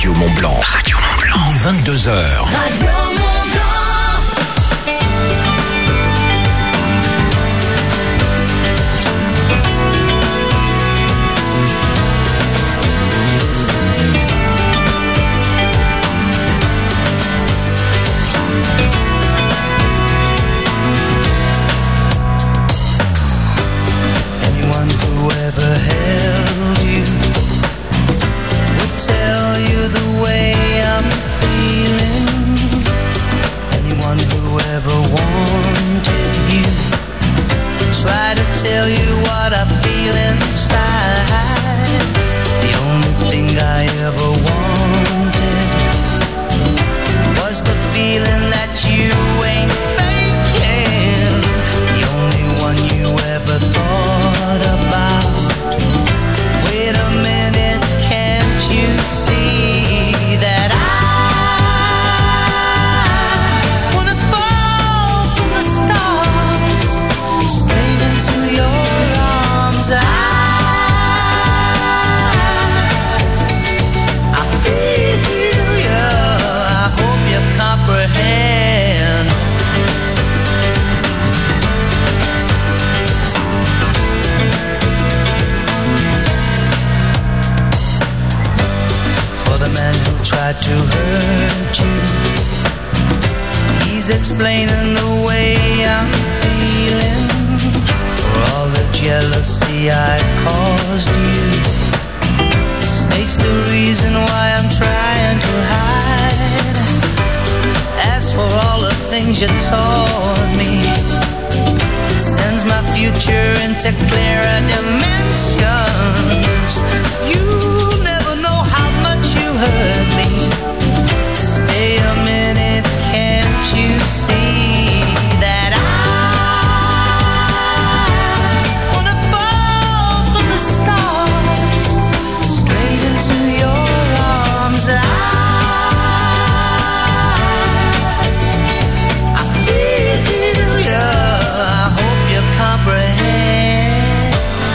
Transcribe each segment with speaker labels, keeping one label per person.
Speaker 1: Radio Mont-Blanc. Radio Mont-Blanc. 22h.
Speaker 2: Radio Mont-Blanc.
Speaker 3: Tell you what I feel inside. The only thing I ever wanted was the feeling that you ain't faking. The only one you ever thought about. Wait a minute, can't you see that I wanna fall from the stars straight into your arms? I feel you, I hope you comprehend. For the man who tried to hurt you, he's explaining the way I'm feeling. For all the jealousy I caused you, snake's the reason why I'm trying to hide. As for all the things you taught me, it sends my future into clearer dimensions. You'll never know how much you hurt me. Stay a minute, can't you see that I wanna fall from the stars straight into your arms? I feel you, I hope you comprehend.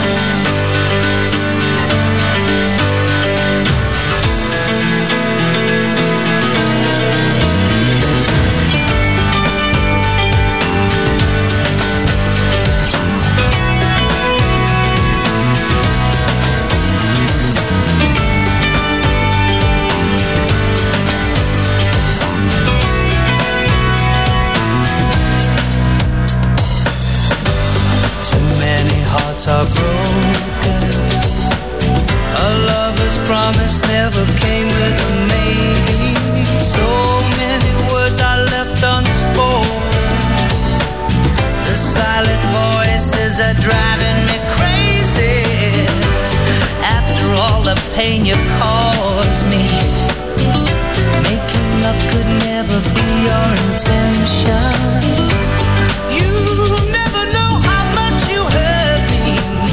Speaker 3: Are broken. A lover's promise never came with a maybe. So many words I left unspoken. The silent voices are driving me crazy. After all the pain you caused me, making love could never be your intention. You never know how much you hurt me.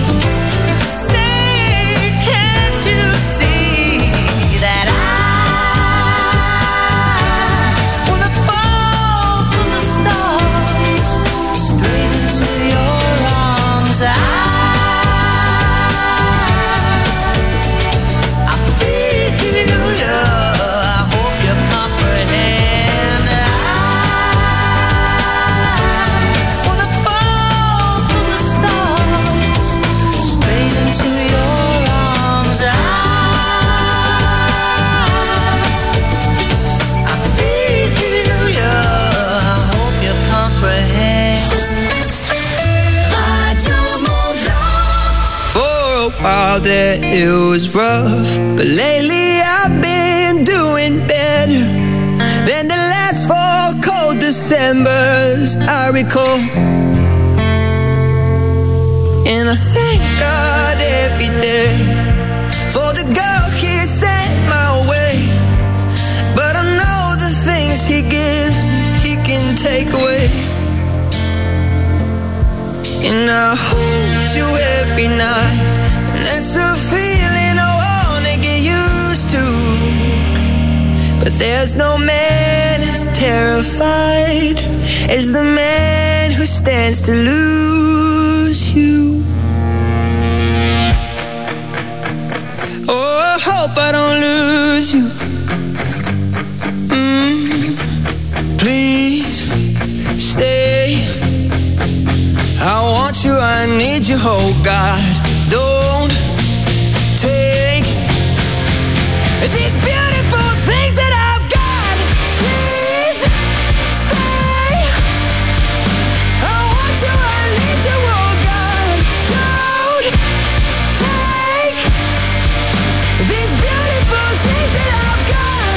Speaker 3: Stay, can't you see that I wanna fall from the stars straight into your arms? I feel you, I hope you comprehend. I wanna fall from the stars straight into your arms. I feel you, I hope you comprehend.
Speaker 2: Radio Mont-Blanc.
Speaker 3: For a while there it was rough, but lately I've been doing better than the last 4 cold Decembers I recall. And I thank God every day for the girl He sent my way. But I know the things He gives me, He can take away. And I hold you every night, and that's a feeling I wanna get used to. But there's no man as terrified as the man who stands to lose you. Oh, I hope I don't lose you. Please stay. I want you, I need you, oh God. Don't take these beautiful things that I've got. Please stay. I want you, I need you, oh God. Don't take these beautiful things that I've got.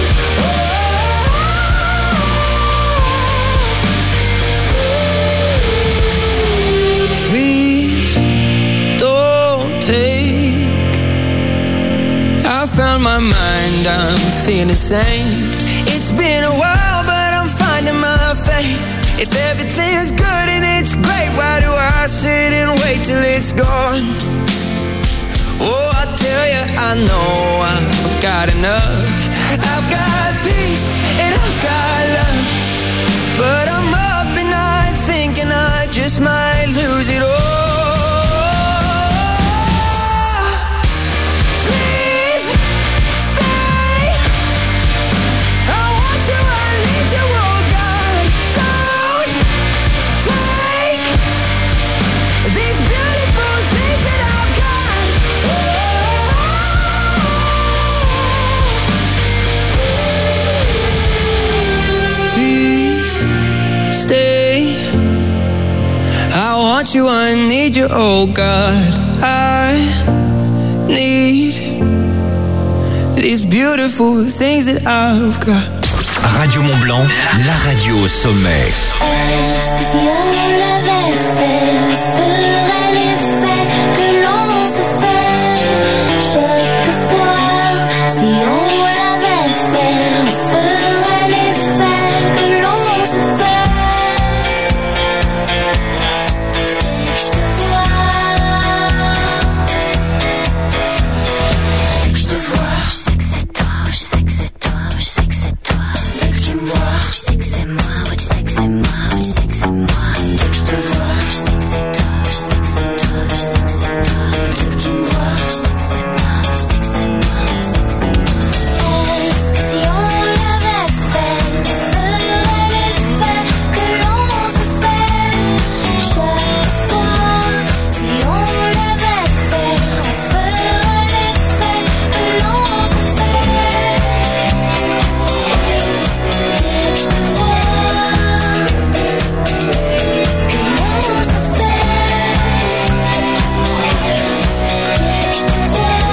Speaker 3: Please don't take. I found my mind, I'm feeling sane. It's been a while, but I'm finding my faith. If everything is good and it's great, why do I sit and wait till it's gone? Oh, I tell you, I know I've got enough. I've got peace and I've got love, but I'm up at night thinking I just might lose it all. Please stay. I want you, I need you, oh God. Don't take these beautiful things that I've got. Please stay. I want you, I need you, oh God. I need these beautiful things that I've got.
Speaker 1: Radio Mont Blanc, la radio au sommet.
Speaker 4: Est-ce que si on l'avait fait, se ferait l'effet que l'on se fait chaque fois? Si on l'avait fait, se ferait l'effet que l'on se fait. Dès que je te vois, je sais que c'est toi, je sais que c'est toi, je sais que c'est toi. Dès que tu me vois, je sais que c'est moi, ouais, tu sais que c'est moi, ouais, tu sais que c'est moi. Dès que je te vois, je sais que c'est toi, je sais que c'est toi, je sais que c'est toi. Dès que tu me vois, je sais que c'est moi, ouais, tu sais que c'est moi, ouais, tu sais que c'est moi. Est-ce que si on l'avait fait, se ferait l'effet que l'on se fait chaque fois? Si on l'avait fait, se ferait l'effet que l'on se fait. Dès que je te vois, que l'on se fait. Dès que je te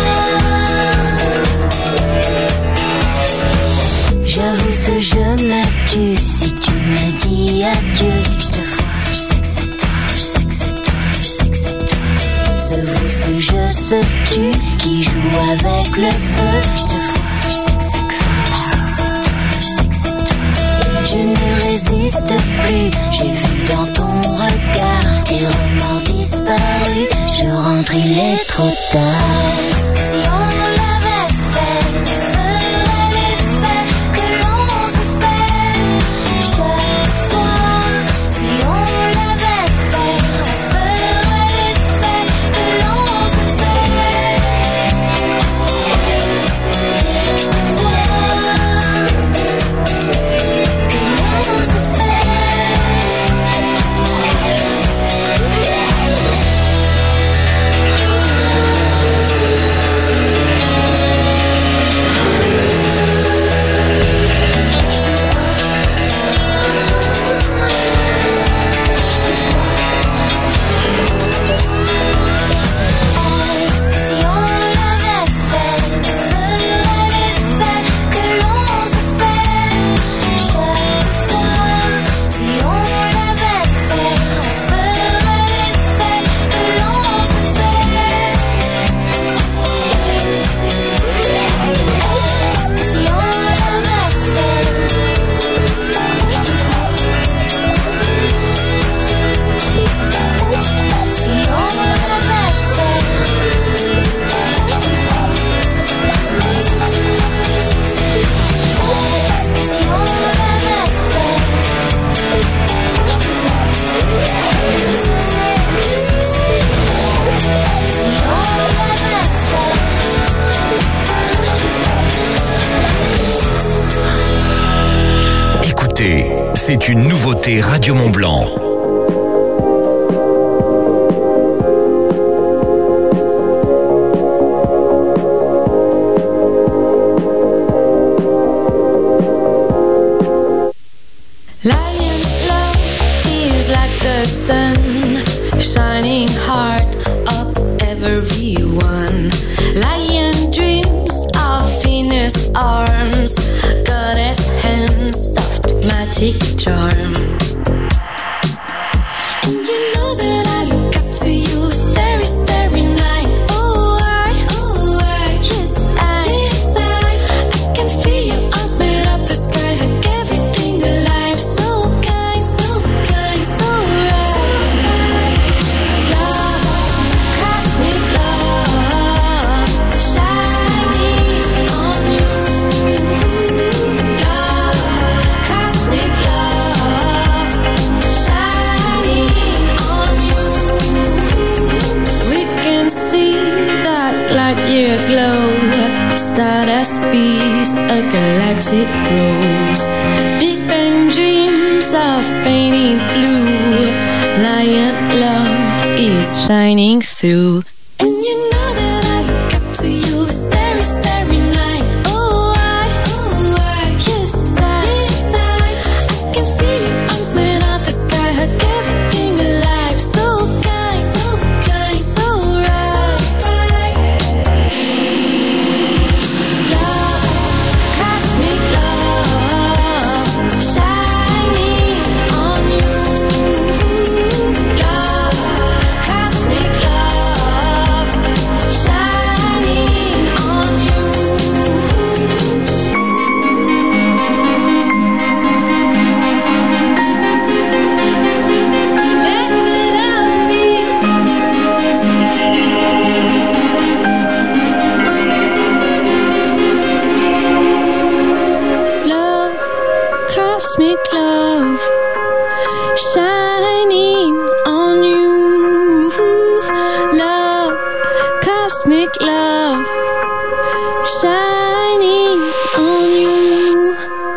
Speaker 4: vois, j'avoue ce je me tue si tu me dis adieu. Dès que je te vois, je sais que c'est toi, je sais que c'est toi, je sais que c'est toi. Ce vous, ce je, ce tu qui joue avec le feu. Je te vois, je sais que c'est toi, je sais que c'est toi, je sais que c'est toi. Je ne résiste plus, j'ai vu dans ton regard tes remords disparus. Je rentre, il est trop tard. Est-ce que si on l'avait fait, se ferait l'effet que l'on se fait chaque fois? Si on l'avait fait, se ferait l'effet que l'on se fait. Dès que je te vois, que l'on se fait.
Speaker 1: c'est une nouveauté Radio Mont Blanc.
Speaker 5: Lion love is like the sun, shining heart of everyone. Lion dreams of Venus arms, goddess hands, soft magic charm. And you know that I look up to you, starry, starry night. Yes, I can feel your arms made of the sky, hug everything alive. So kind, so kind, so right. Love, cosmic love, shining on you. Love, cosmic love, shining on you. We can see that light year glow, stardust bees, a galactic rose. Big Bang dreams of painted blue. Lion love is shining through. And you know that I look up to you, starry, starry night. Yes, I can feel your arms made of the sky, hug everything alive. So kind, so kind, so right. Love, cosmic love, shining on you. Love, cosmic love, shining on you. Let the love be. Love, cosmic love, shining on you. Love, cosmic love, shining on you.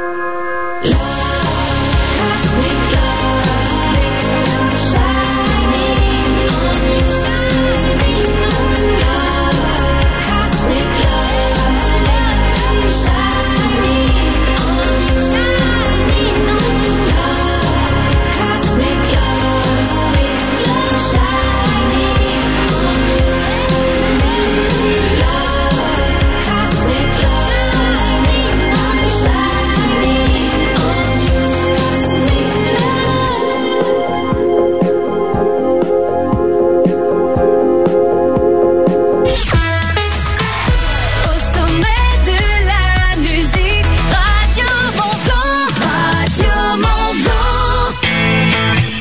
Speaker 5: Love, cosmic love, shining on you. Love, cosmic love, shining on you. Shining on you. Love, cosmic love, shining on you. Love, cosmic love, shining on you. Au sommet de la musique, Radio Mont Blanc, Radio Mont Blanc.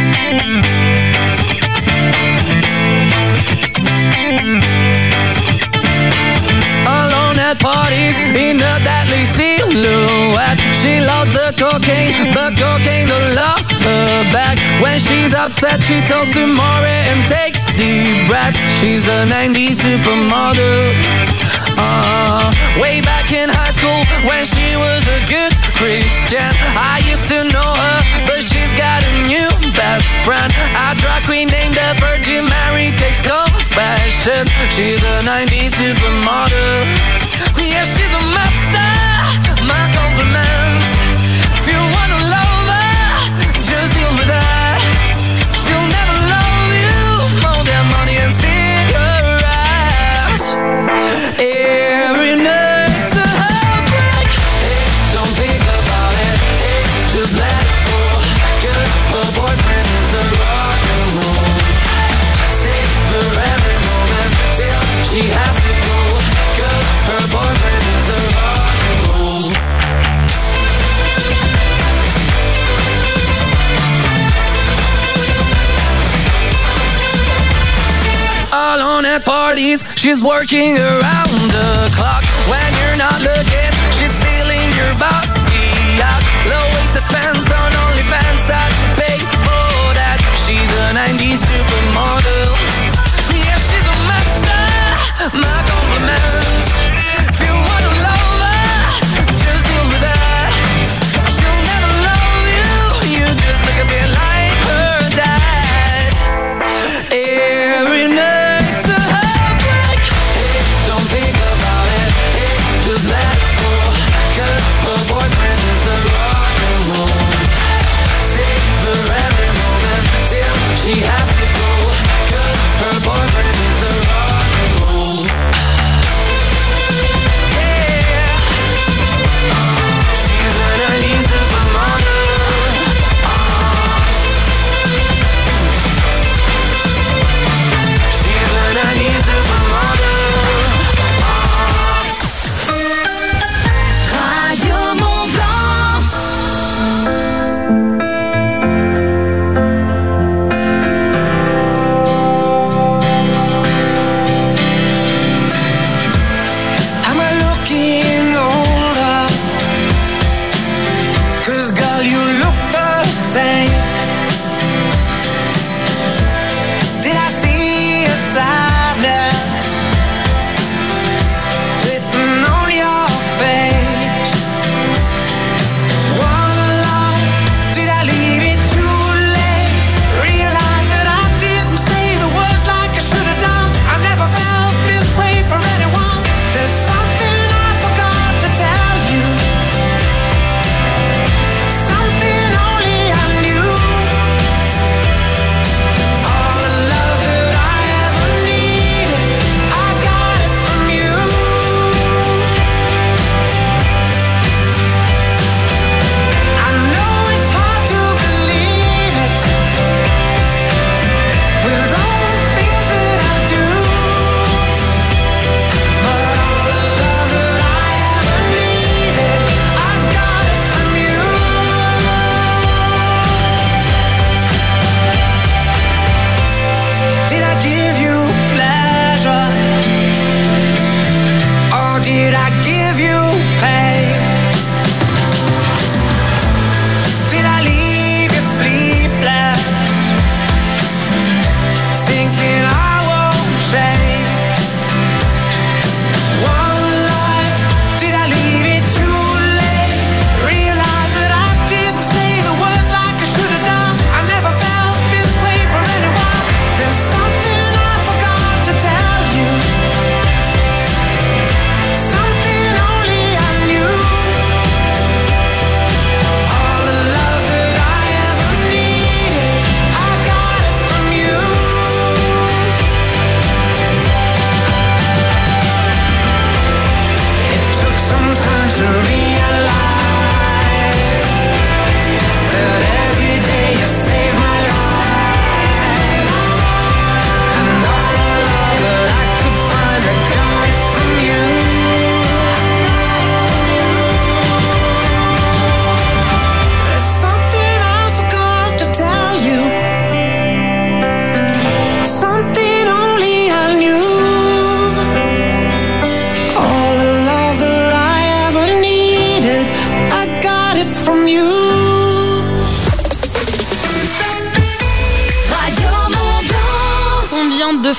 Speaker 3: Alone at parties in a deadly silhouette. She loves the cocaine, but cocaine don't love her back. When she's upset, she talks to Maury and takes deep breaths. She's a 90s supermodel. Way back in high school when she was a good Christian, I used to know her, but she's got a new best friend. A drag queen named the Virgin Mary takes confessions. She's a 90s supermodel. Yeah, she's a master. My compliments. If you wanna love her, just deal with her. She'll never love you more than money and cigarettes. Every night's a heartbreak. Hey, don't think about it. Hey, just let it go. 'Cause her boyfriend is a rock and roll. Savor every moment till she has to go. 'Cause her boyfriend is a rock and roll. Alone at parties, she's working around the clock. When you're not looking, she's stealing your bossy out. Low-waisted pants on OnlyFans, I'd pay for that. She's a 90s supermodel. Yeah, she's a master. My compliments. If you wanna love her, just deal with her. She'll never love you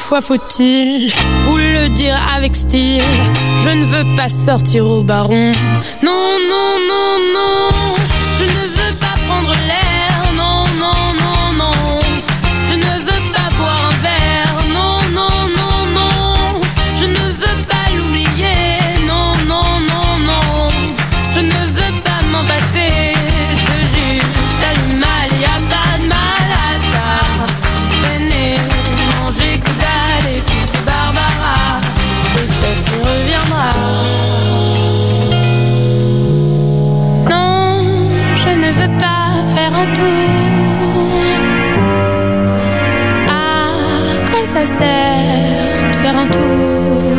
Speaker 6: fois faut-il vous le dire avec style. Je ne veux pas sortir au baron. Non, non, non, non. Je ne veux pas prendre l'air. Non, non, non, non. Je ne veux pas boire un verre. Non, non, non, non. Je ne veux pas l'oublier. Non, non, non, non. Je ne veux pas m'en passer. Je jure, t'as le mal, y'a pas de mal à ça. Venez, manger que dalle, écoute Barbara. Peut-être qu'on reviendra. Non, je ne veux pas faire un tour. À quoi ça sert de faire un tour?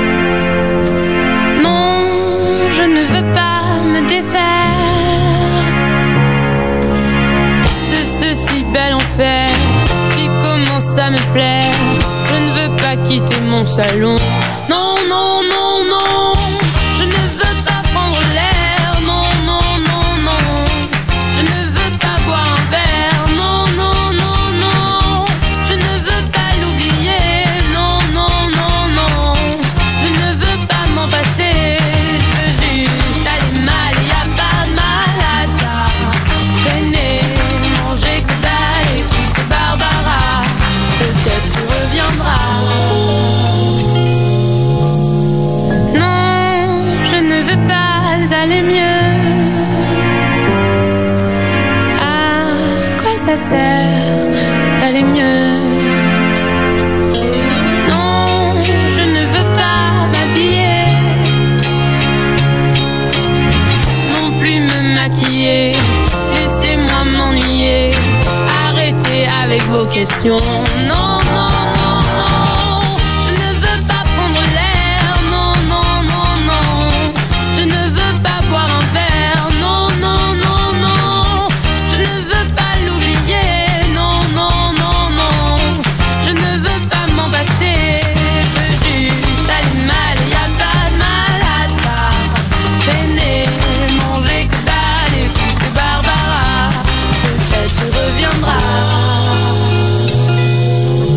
Speaker 6: Non, je ne veux pas me défaire de ce si bel enfer qui commence à me plaire. Je ne veux pas quitter mon salon. Non, non, non, non. Je ne veux pas prendre l'air. Non, non, non, non. Je ne veux pas boire un verre. Non, non, non, non. Je ne veux pas l'oublier. Non, non, non, non. Je ne veux pas m'en passer. Je veux juste aller mal, y'a pas de mal à ça. Venez, manger que dalle, écoute Barbara. Peut-être qu'on reviendra. Non, je ne veux pas aller mieux. À quoi ça sert d'aller mieux? Non, je ne veux pas m'habiller, non plus me maquiller. Laissez-moi m'ennuyer. Arrêtez avec vos questions. Non, non, non, non. Je ne veux pas prendre l'air. Non, non, non, non. Je ne veux pas boire un verre. Non, non, non, non. Je ne veux pas l'oublier. Non, non, non, non. Je ne veux pas m'en passer. Je veux juste aller mal, y'a pas de mal à ça. Venez, manger que dalle, écoute Barbara. Peut-être qu'il reviendra.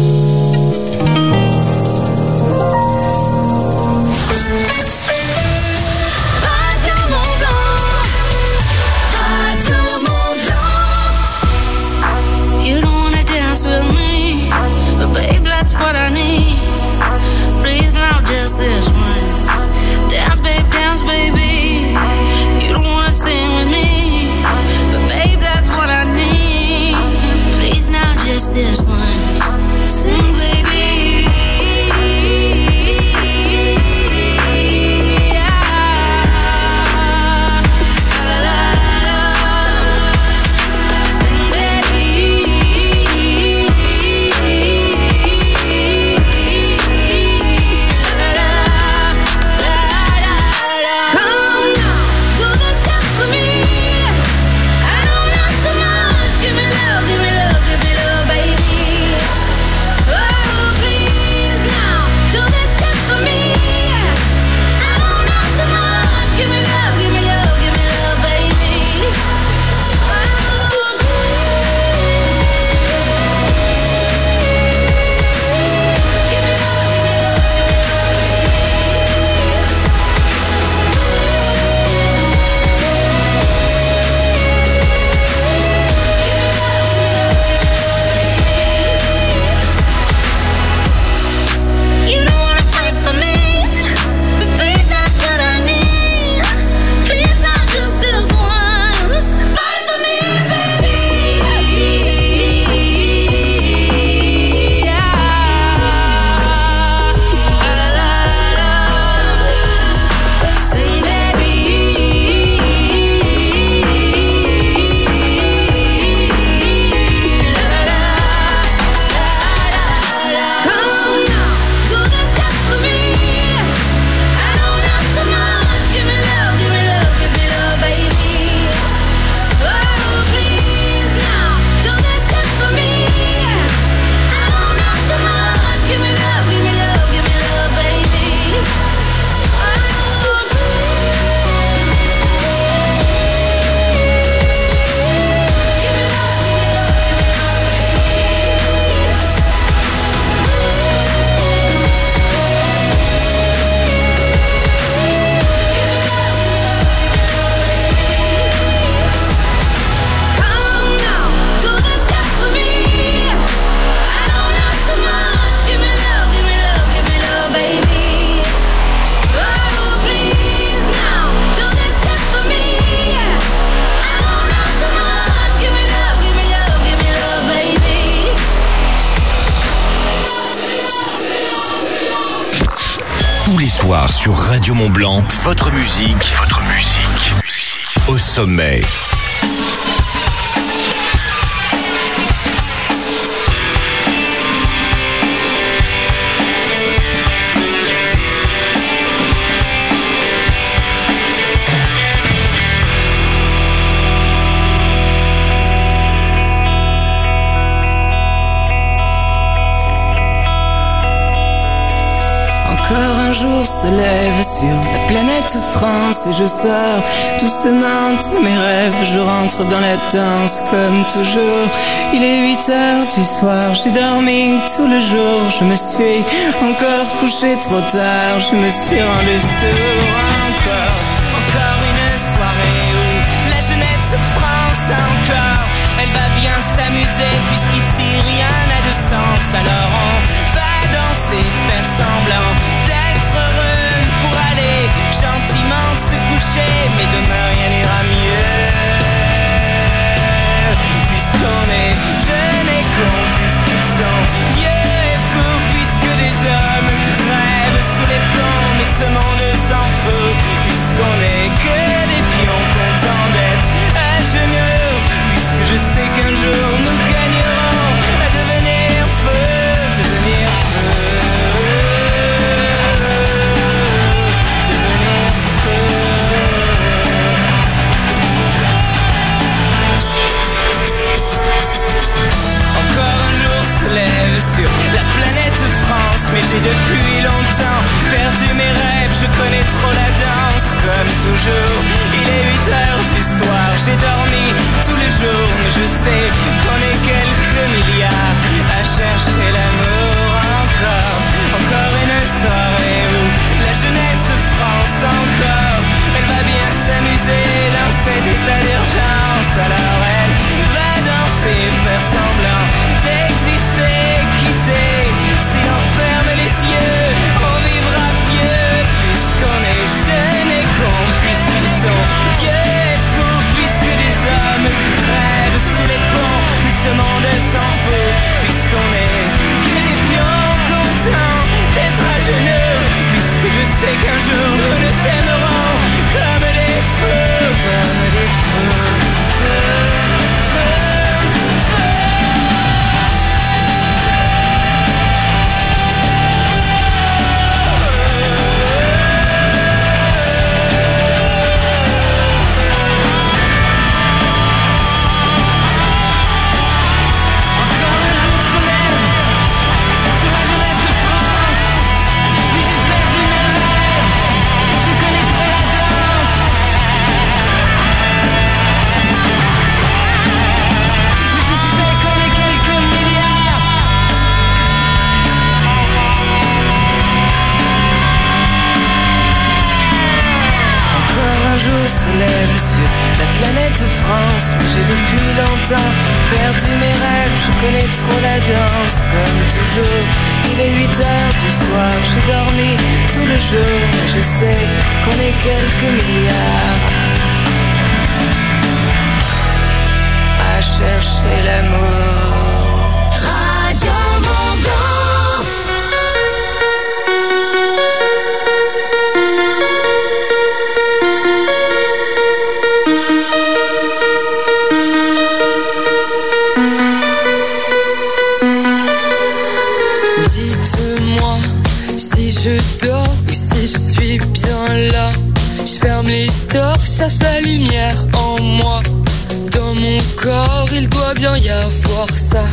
Speaker 1: soir sur Radio Mont-Blanc, votre musique au sommet.
Speaker 3: Encore un jour se lève sur la planète France et je sors doucement de mes rêves. Je rentre dans la danse comme toujours. Il est 8h du soir, j'ai dormi tout le jour. Je me suis encore couché trop tard, je me suis rendu sourd. Encore une soirée où la jeunesse France encore. Elle va bien s'amuser puisqu'ici rien n'a de sens. Alors on va danser, faire semblant d'être heureux pour aller gentiment se coucher. Mais demain rien n'ira mieux, puisqu'on est jeunes et cons, puisqu'ils sont vieux et fous, puisque des hommes crèvent sous les plombs. Mais ce monde s'en fout, puisqu'on est que des pions contents d'être à genoux. Puisque je sais qu'un jour nous gagnerons à devenir feu, devenir feu. Sur la planète France, mais j'ai depuis longtemps perdu mes rêves. Je connais trop la danse, comme toujours. Il est 8h du soir, j'ai dormi tous les jours. Mais je sais qu'on est quelques milliards à chercher l'amour encore une soirée où la jeunesse France encore. Elle va bien s'amuser dans cet état d'urgence. Alors elle va danser, faire semblant d'exister. Qui sait, si l'on ferme les yeux, on vivra vieux. Puisqu'on est jeunes et cons, puisqu'ils sont vieux et fous, puisque des hommes crèvent sous les ponts. Mais ce monde s'en fout, puisqu'on est que des pions contents d'être à genoux. Puisque je sais qu'un jour nous nous aimerons comme des feux, comme des feux, se lève sur la planète France. Mais j'ai depuis longtemps perdu mes rêves. Je connais trop la danse, comme toujours. Il est 8h du soir, j'ai dormi tout le jour. Mais je sais qu'on est quelques milliards à chercher l'amour.
Speaker 2: Radio Mont-Blanc.
Speaker 5: Je dors ou si je suis bien là. Je ferme les stores, cherche la lumière en moi. Dans mon corps, il doit bien y avoir ça.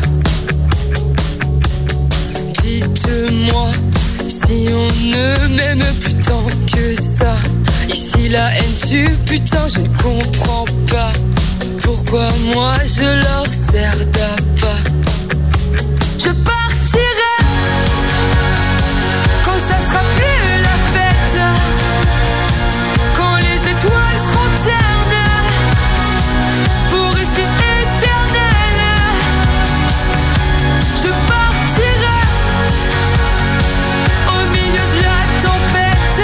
Speaker 5: Dites-moi si on ne m'aime plus tant que ça. Ici la haine tue, putain je ne comprends pas. Pourquoi moi je leur sers d'appât. Je partirai quand ça sera plus la fête, quand les étoiles seront ternes, pour rester éternel. Je partirai au milieu de la tempête.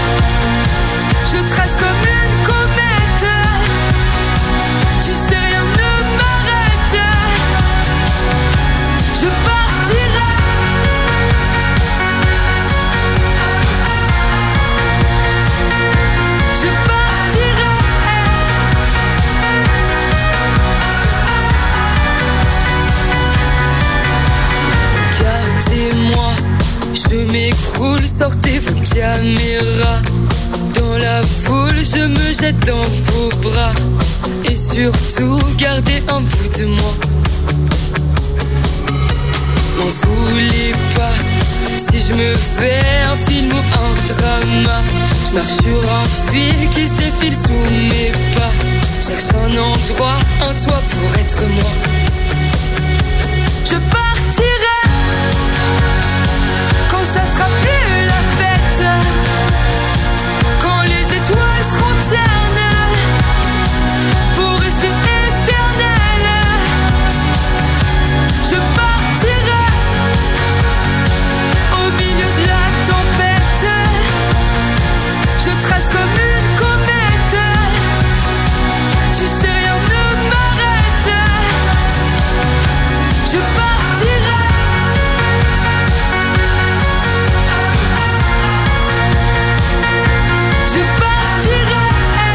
Speaker 5: Je trace comme une comète. Tu sais rien ne m'arrête. Je partirai. m'écroule, sortez vos caméras. Dans la foule, je me jette dans vos bras. Et surtout, gardez un bout de moi. M'en voulez pas si je me fais un film ou un drama. Je marche sur un fil qui se défile sous mes pas. Cherche un endroit, un toit pour être moi. Je partirai quand ça sera plus la fête, quand les étoiles seront ternes pour rester éternelles. Je partirai au milieu de la tempête. Je trace comme une comète. Tu sais, rien ne m'arrête. Je partirai. Je partirai.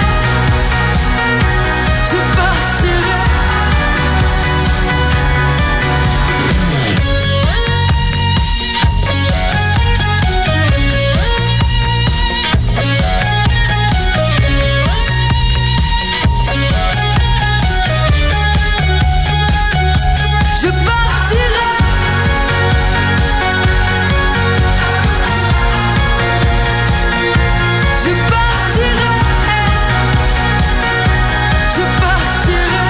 Speaker 5: Je partirai. Je partirai. Je partirai. Je partirai.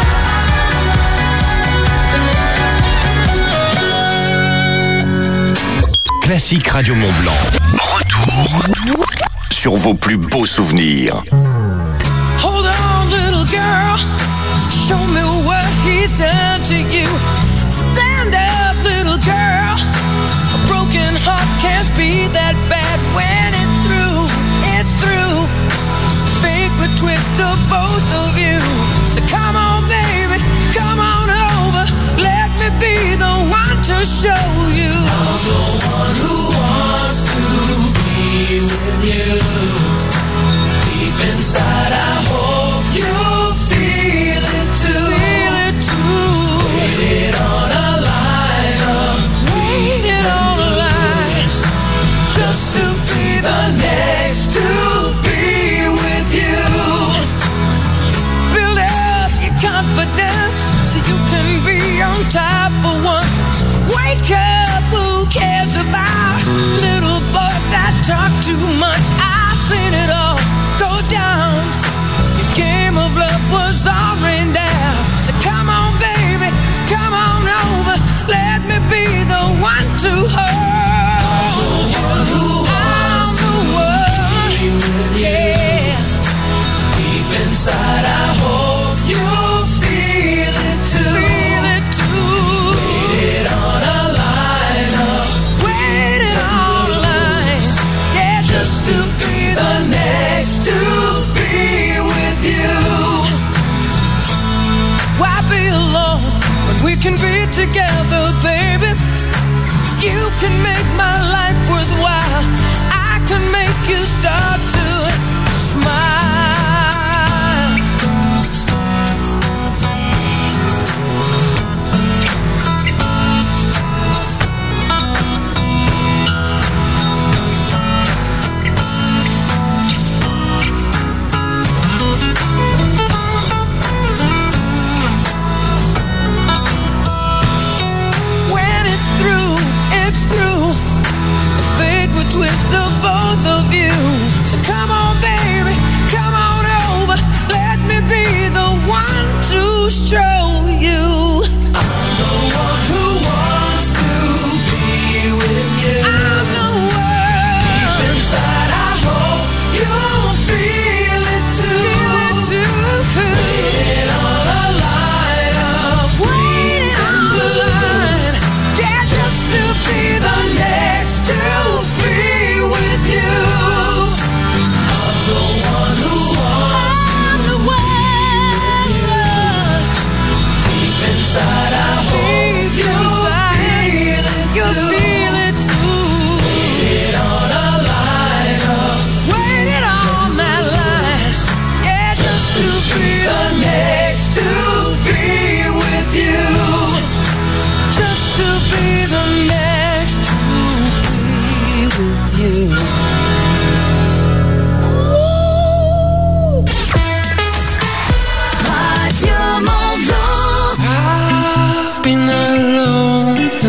Speaker 1: Classique Radio Mont-Blanc. Retour sur vos plus beaux souvenirs.
Speaker 3: Hold on, little girl. Show me what he's done to you. Stand up, little girl. A broken heart can't be that bad when it's through. It's through. Fate would twist the both of you. So come on, baby, come on over. Let me be the one to show you. I'm the one who wants to be with you. Deep inside, I hope you feel it too. Feel it too. Waited on a line of waited on a line just to be the next to be with you. Build up your confidence so you can be on top for once. Wake up, who cares about little boy that talk too much? I've seen it all go down. Your game of love was all rained down. So come on, baby, come on over. Let me be the one to hold. I'm the one, yeah. Deep inside, I hope you feel it too. Feel it too. Waited on a line up. Waited on a line, yeah, just to be the next.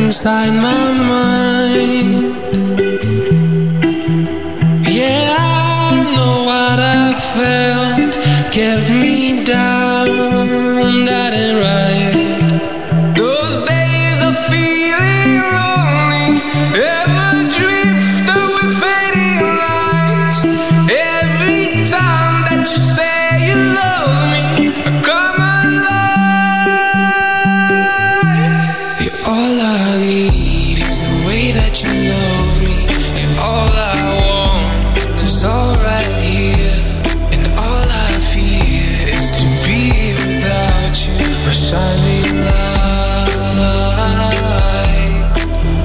Speaker 7: inside my mind. Yeah, I know what I felt kept me down, that ain't right. Those days of feeling lonely, ever drift with fading lights. Every time that you say you love me, I come alive. Yeah, all I need is the way that you love me, and all I want is all right here. And all I fear is to be without you, a shining light.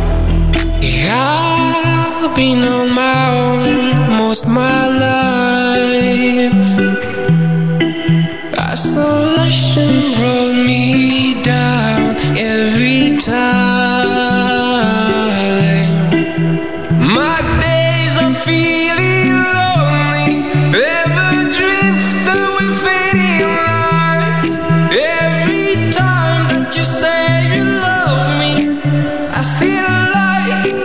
Speaker 7: Yeah, I've been on my own most my life. Isolation brought me down every time. My days of feeling lonely, ever drift with fading lights. Every time that you say you love me, I see the light.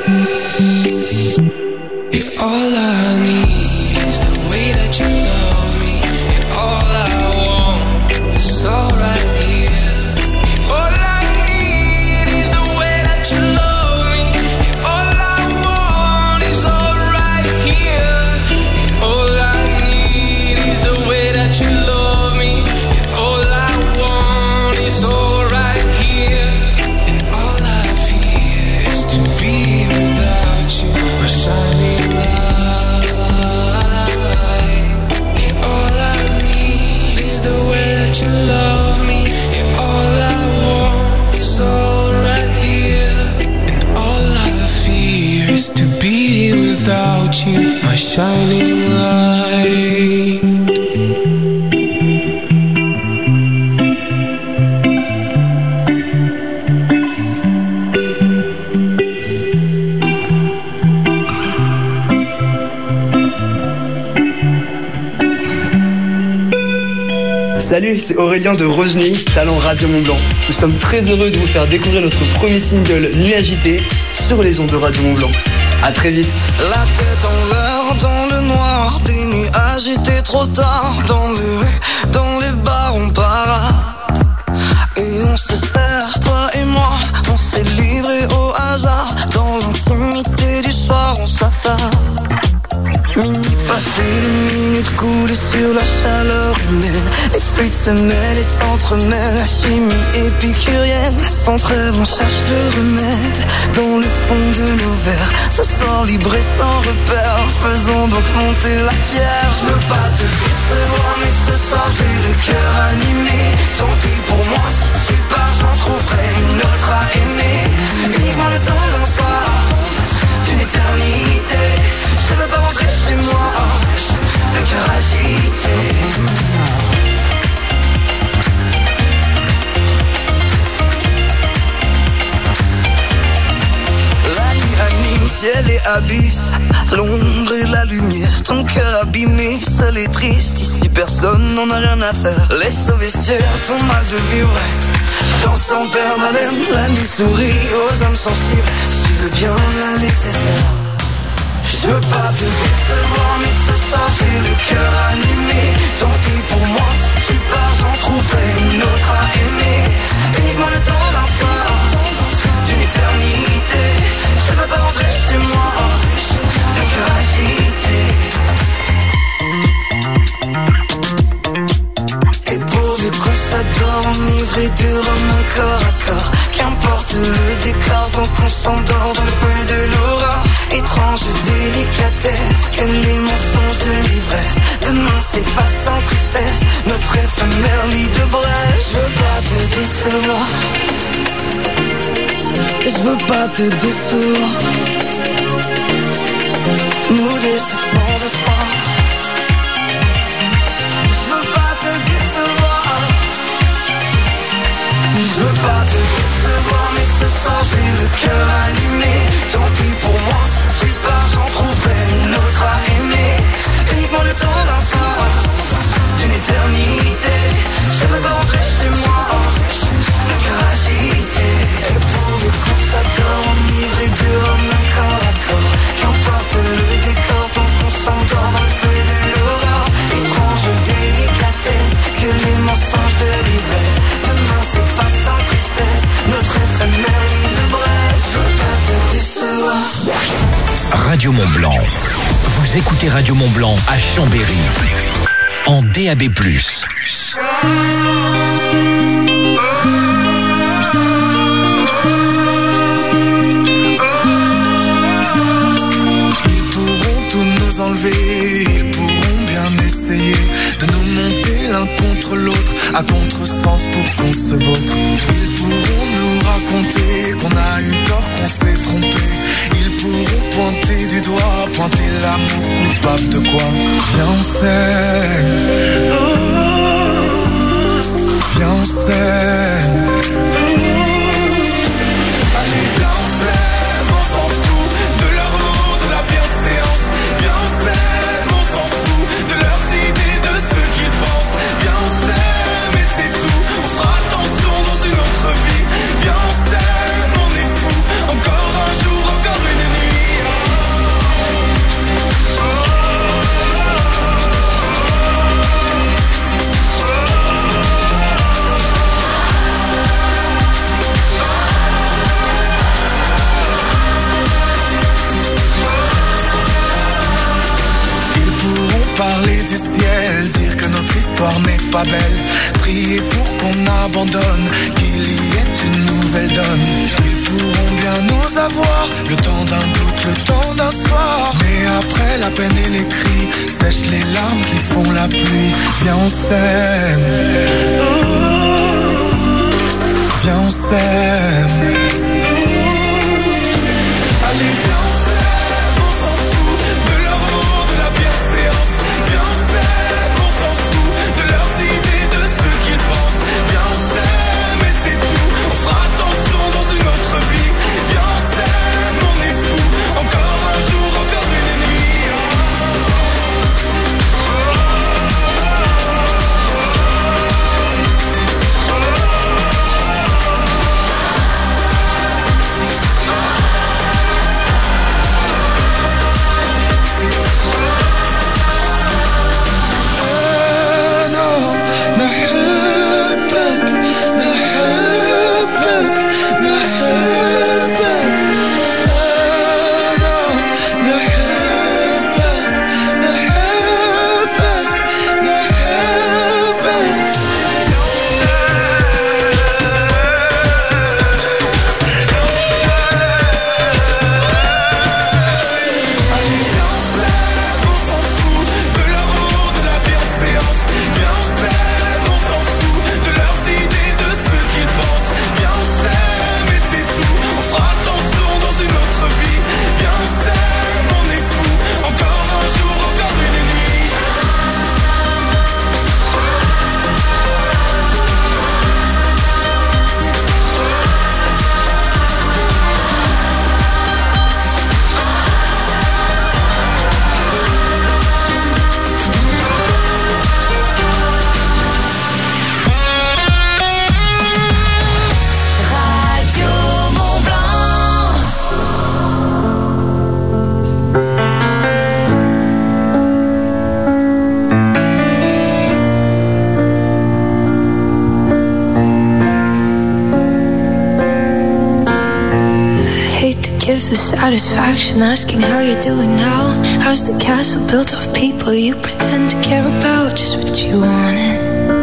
Speaker 7: Yeah, all I need is the way that you love me, and all I want is all right here. All I need is the way that you love me, and all I want is all right here. All I need is the way that you love me, and all I want is all right here. And all I fear is to be without you, a shining light. And all I need is the way that you love me, and all I want is all right here. And all I fear is to be without you, my shining light.
Speaker 8: Salut, c'est Aurélien de Rose Nuit, talent Radio Mont Blanc. Nous sommes très heureux de vous faire découvrir notre premier single Nuit agitée sur les ondes de Radio Mont Blanc. À très vite.
Speaker 3: La tête en l'air, dans le noir, des nuits agitées trop tard. Dans les rues, dans les bars, on parade. Et on se serre, toi et moi, on s'est livré au hasard. Dans l'intimité du soir, on s'attarde. Minuit passé, les minutes coulent sur la chaleur humaine. Les fluides se mêlent et s'entremêlent. La chimie épicurienne, sans trêve on cherche le remède. Dans le fond de nos verres, ce sort libre et sans repère. Faisons donc monter la fière. Je veux pas te décevoir, mais ce soir j'ai le cœur animé. Tant pis pour moi, si tu pars, j'en trouverai une autre à aimer. Uniquement le temps d'un soir, d'une éternité. Je veux pas rentrer chez moi, le cœur agité. La nuit anime, ciel et abysse, l'ombre et la lumière, ton cœur abîmé, seul et triste. Ici personne n'en a rien à faire. Laisse au vestiaire ton mal de vivre, danse sans perdre haleine. La nuit sourit aux âmes sensibles, si tu veux bien la laisser faire. Je veux pas te décevoir, mais ce soir j'ai le cœur animé. Tant pis pour moi, si tu pars, j'en trouverai une autre à aimer. Uniquement le temps d'un soir, d'une éternité. Je veux pas rentrer chez moi, le cœur agité. Et pourvu qu'on s'adore, enivré de rhum, un corps à corps. Qu'importe le décor, tant qu'on s'endort dans le feu de l'aurore. Étrange délicatesse, que les mensonges de l'ivresse demain s'effacent sans tristesse, notre éphémère lit de brèche. Je veux pas te décevoir, je veux pas te décevoir. Nous deux c'est sans espoir. Je veux pas te décevoir, je veux pas te décevoir, mais ce soir j'ai le cœur animé. Tant pis pour moi, si tu pars, j'en trouverai une autre à aimer. Uniquement le temps d'un soir, d'une éternité. Je veux pas rentrer chez moi, le cœur agité. Et pourvu qu'on s'adore,
Speaker 1: Radio Mont-Blanc. Vous écoutez Radio Mont-Blanc à Chambéry. En DAB+.
Speaker 7: Ils pourront tout nous enlever, ils pourront bien essayer de nous monter l'un contre l'autre à contresens pour qu'on se vautre. Ils pourront nous raconter qu'on a eu tort, qu'on s'est trompé. Ils pourront pointer du doigt, pointer l'amour coupable de quoi. Viens on s'aime, viens on s'aime. Allez viens on s'aime, on s'en fout de leurs mots, de la bienséance. Viens on s'aime, on s'en fout de leurs idées, de ce qu'ils pensent. Viens on s'aime et c'est tout, on fera attention dans une autre vie. Viens on s'aime, on est fou, encore un jour, encore une nuit. Parler du ciel, dire que notre histoire n'est pas belle, prier pour qu'on abandonne, qu'il y ait une nouvelle donne. Ils pourront bien nous avoir, le temps d'un doute, le temps d'un soir. Mais après la peine et les cris, sèchent les larmes qui font la pluie. Viens on s'aime, viens on s'aime. Allez viens on s'aime, on s'en fout de leurs mots, de la bienséance. Viens on s'aime, on s'en fout de leurs idées, de ce qu'ils pensent. Viens on s'aime et c'est tout, on fera attention dans une autre vie. Viens on s'aime, on est fou, encore un jour, encore une nuit.
Speaker 5: The satisfaction asking how you're doing now. How's the castle built of people you pretend to care about? Just what you wanted.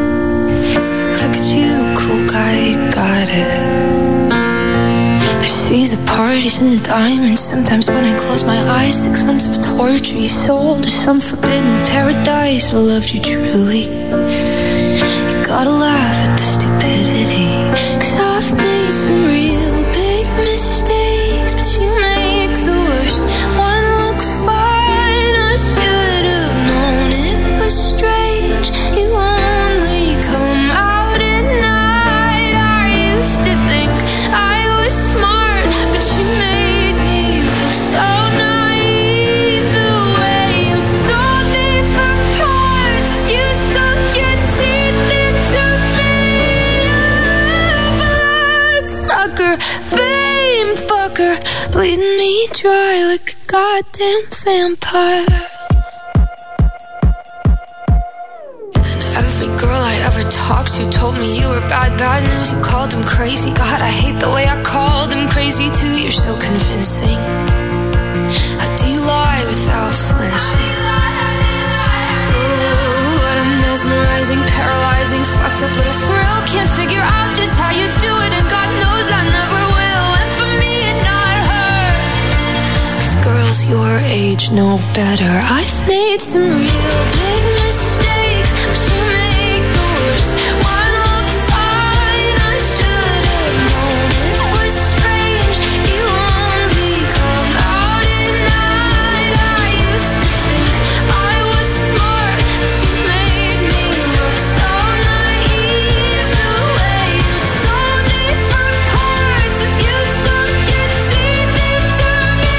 Speaker 5: Look at you, cool guy, you got it. I see the parties and the diamonds. Sometimes when I close my eyes, 6 months of torture you sold to some forbidden paradise. I loved you truly. You gotta laugh at the stupidity, 'cause I've made some real big mistakes, but you make the worst one look fine. I should have known it was strange. You only come out at night. I used to think I was smart, but you made me look so naive. The way you saw different parts, you sunk your teeth into me. Bloodsucker, fame fucker, bleeding me dry like a goddamn vampire. And every girl I ever talked to told me you were bad, bad news. You called them crazy. God, I hate the way I called them crazy too. You're so convincing. How do you lie without flinching. Ooh, what a mesmerizing, paralyzing, fucked up little thrill. Can't figure out just how you do it, and God knows I never will. And for me and not her, 'cause girls your age know better. I've made some real big mistakes, but you make the worst one look fine. I should have known it was strange. You only come out at night. I used to think I was smart, but you made me look so naive. The way you saw different parts as you sunk your teeth into me.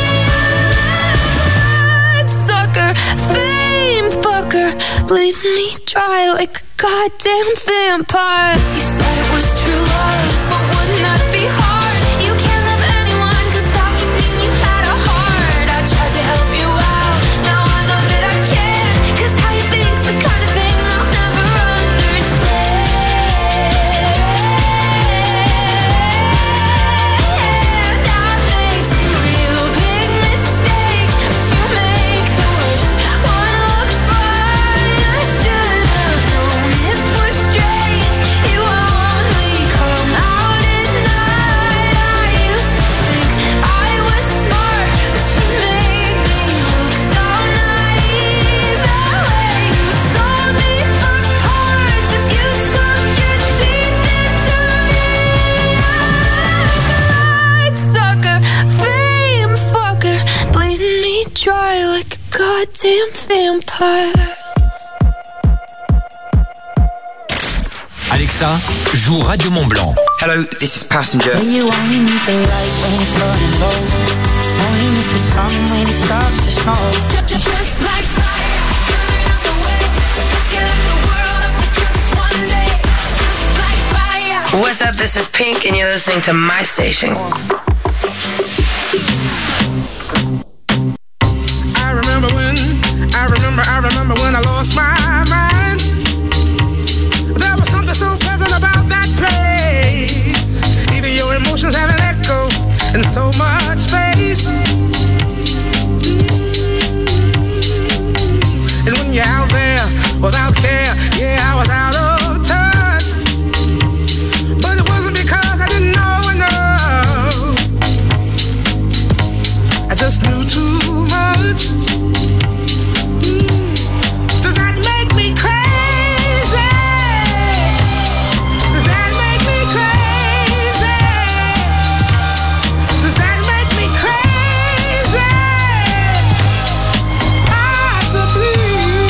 Speaker 5: Sucker, fame fucker, bleed me dry like a goddamn vampire. You said it was true love, but wouldn't that be hard? You can't love anyone, 'cause that would mean you had a heart. I tried to help you out, now I know that I can't, 'cause how you think's the kind of thing I'll never understand. I made some real big mistakes, but you make the worst one look fine. I should have known it was strange. You only come out at night. I used to think I was smart, but you made me look so naive. The way you saw me for parts as you sunk your teeth into me. Light sucker, fame fucker, bleeding me dry like a goddamn vampire.
Speaker 1: Alexa, joue Radio Mont Blanc.
Speaker 9: Hello, this is Passenger.
Speaker 10: You only need the light when it's burning low. Only miss the sun when it starts to snow.
Speaker 5: Just like fire, burning up the way. Get the world up for just one day. Just like fire.
Speaker 11: What's up? This is Pink, and you're listening to my station.
Speaker 12: I remember when I lost my mind. There was something so pleasant about that place. Even your emotions have an echo in so much space. And when you're out there without care, yeah, I was out of touch. But it wasn't because I didn't know enough. I just knew too much. Does that make me crazy? Does that make me crazy? Does that make me crazy? Possibly.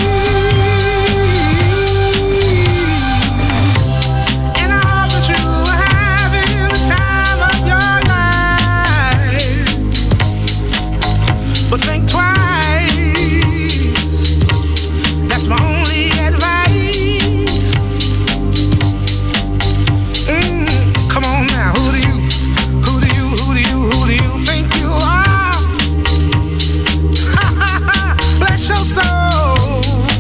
Speaker 12: And I hope that you are having the time of your life. But think twice. That's my only advice. Come on now, who do you think you are? Bless your soul.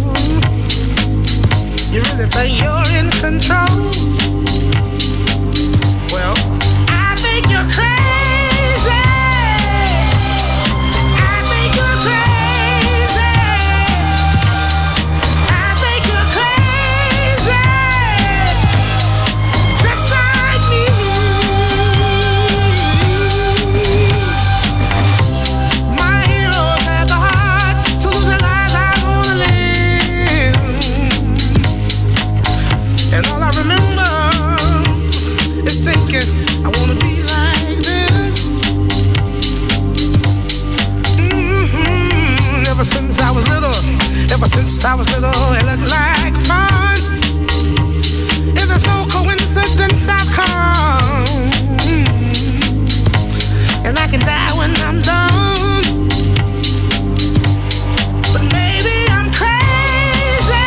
Speaker 12: You really think you're in control? Well, I think you're crazy. I think you're crazy. I think you're crazy. Just like me. My heroes had the heart to lose the lives I wanna live. And all I remember is thinking I wanna be like them. Ever since I was little, it looked like fun. If there's no coincidence, I've come. And I can die when I'm done. But maybe I'm crazy.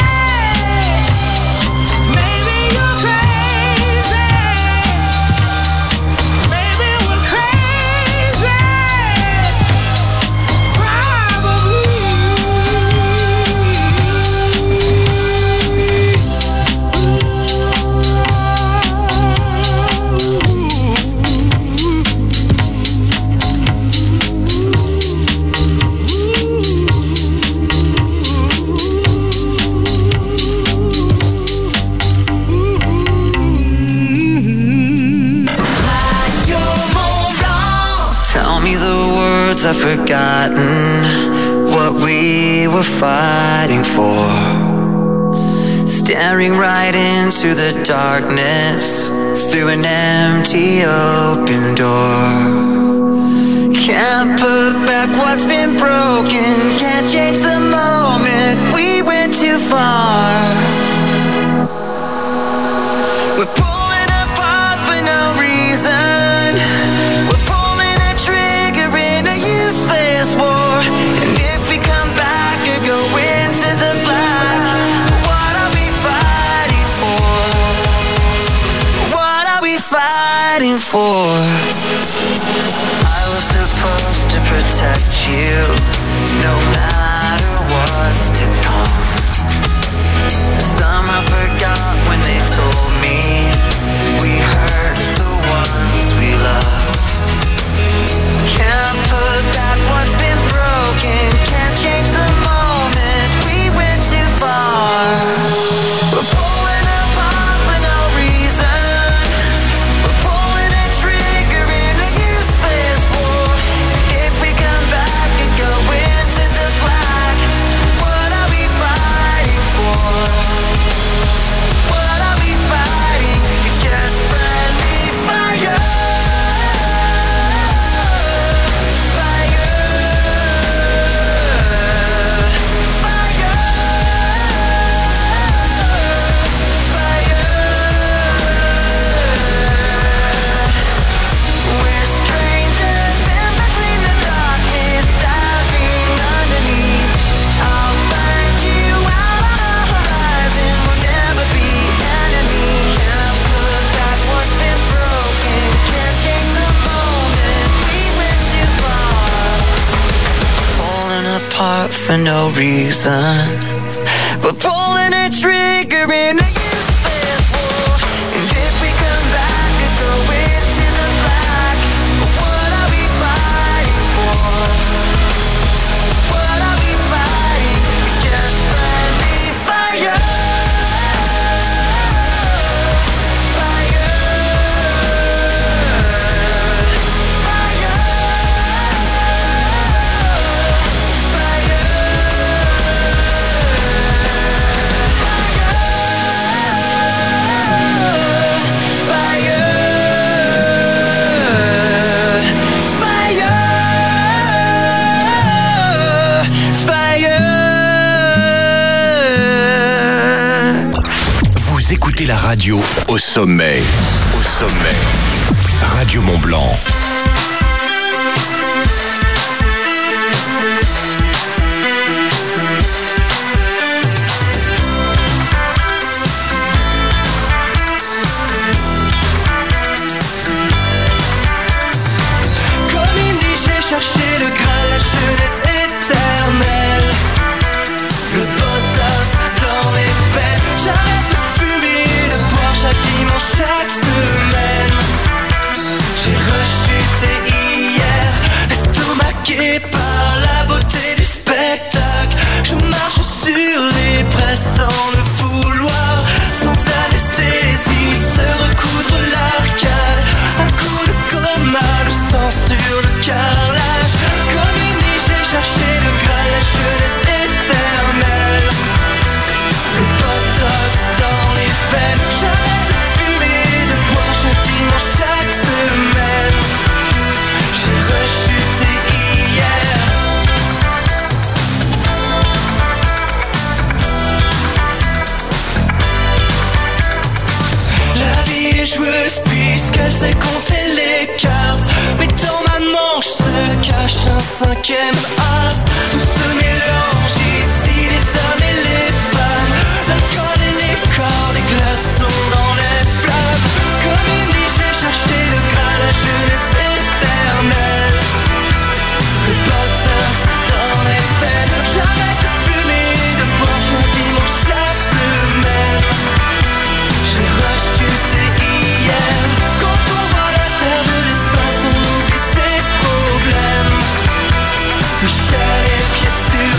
Speaker 12: Maybe you're crazy. Maybe we're crazy. Probably.
Speaker 9: forgotten what we were fighting for. Staring right into the darkness through an empty open door. Can't put back what's been broken, can't change the moment we went too far. We're pulling apart for no reason. We're pulling a trigger in a useless war. And if we come back or go into the black, what are we fighting for? What are we fighting for? I was supposed to protect you, no matter what's to come. Somehow forgot when they told me we hurt the ones we love. Can't put back what's been broken, can't change the moment we went too far. We're pulling apart for no reason. We're pulling a trigger in a useless war. If we come back and go into the black, what are we fighting for? What are we fighting? It's just friendly fire. We're strangers in between the darkness, diving underneath. I'll find you out on the horizon. We'll never be enemies. Can't put back what's been broken, can't change the moment we went too far. Pulling apart for no reason. We're pulling a trigger in a useless war. And if we come back and go into the black, what are we fighting for? What are we fighting? It's just friendly fire. Fire.
Speaker 1: Vous écoutez la radio au sommet. Au sommet. Radio Mont-Blanc.
Speaker 3: Comme il dit, j'ai cherché le Graal, la jeunesse éternelle. Le potas dans les veines. J'arrête de fumer, de boire chaque dimanche, chaque semaine. J'ai rechuté hier, estomaqué par la beauté du spectacle. Je marche sur les braises sans le vouloir, sans anesthésie, se recoudre l'arcade. Un coup de coma, le sang sur le carrelage. Comme il dit, j'ai cherché le Graal, la jeunesse éternelle. Le botox dans les veines. J'arrête de fumer, de boire chaque dimanche, chaque semaine. J'ai rechuté hier. La vie est joueuse puisqu'elle sait compter les cartes. Mais dans ma manche se cache un cinquième as. Tout se mélange ici, les hommes et les femmes. L'alcool et les corps, des glaçons dans les flammes. Comme il dit, j'ai cherché le Graal, la jeunesse éternelle. Le botox dans les veines. J'arrête de fumer, de boire chaque dimanche, chaque semaine. J'ai rechuté hier. Quand on voit la terre de l'espace, on oublie ses problèmes. Michel, les pieds sur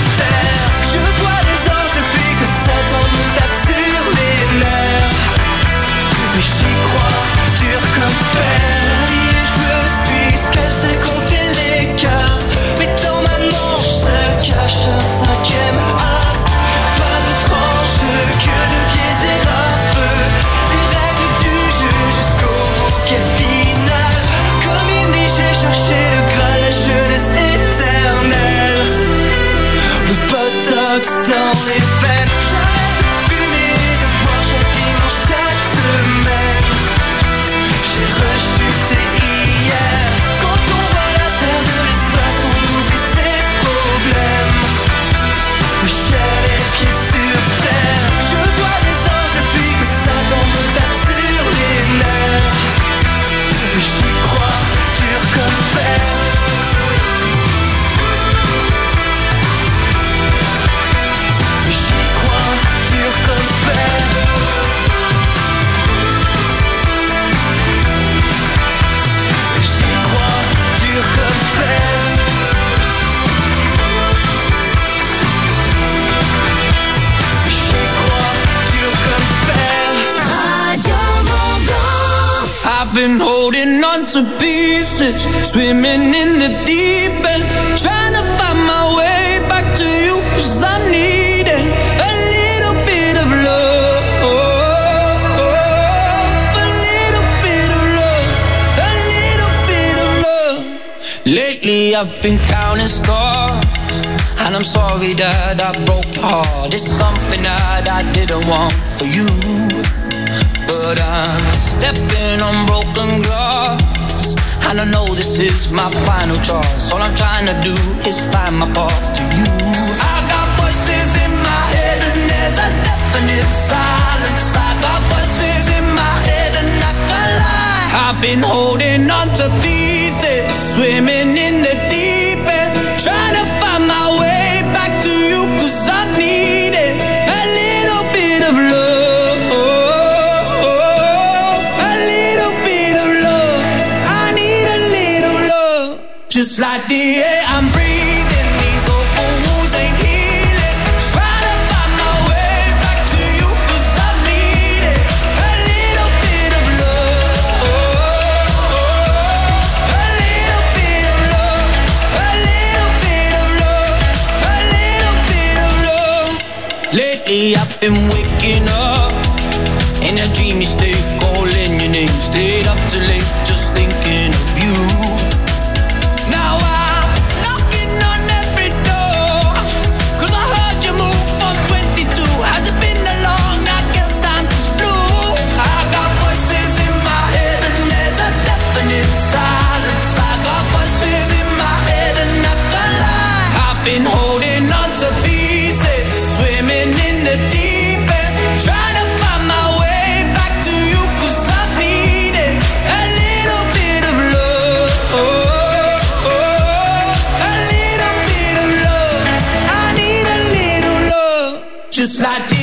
Speaker 3: been holding on to pieces, swimming in the deep end, trying to find my way back to you, 'cause I'm needing a little bit of love, a little bit of love, a little bit of love. Lately I've been counting stars, and I'm sorry that I broke your heart. It's something that I didn't want for you, but I'm stepping on broken glass, and I know this is my final choice. All I'm trying to do is find my path to you. I got voices in my head and there's a definite silence. I got voices in my head and I can't lie. I've been holding on to pieces, swimming in the deep end, trying to find my way back to you, 'cause I needed a little bit of love, a little bit of love. I need a little love, just like the air I'm breathing. These open wounds ain't healing. Try to find my way back to you, 'cause I needed a little bit of love, a little bit of love, a little bit of love, a little bit of love. Lately I've been waking up in a dreamy state, calling your name, stayed up too late, just thinking of you. Now I'm knocking on every door, 'cause I heard you move from 22. Has it been that long? I guess time just flew. I got voices in my head and there's a definite silence. I got voices in my head and I can't lie. I've been holding on to pieces, swimming in the deep end, trying to find my way back to you, 'cause I needed a little bit of love, a little bit of love. I need a little love, just like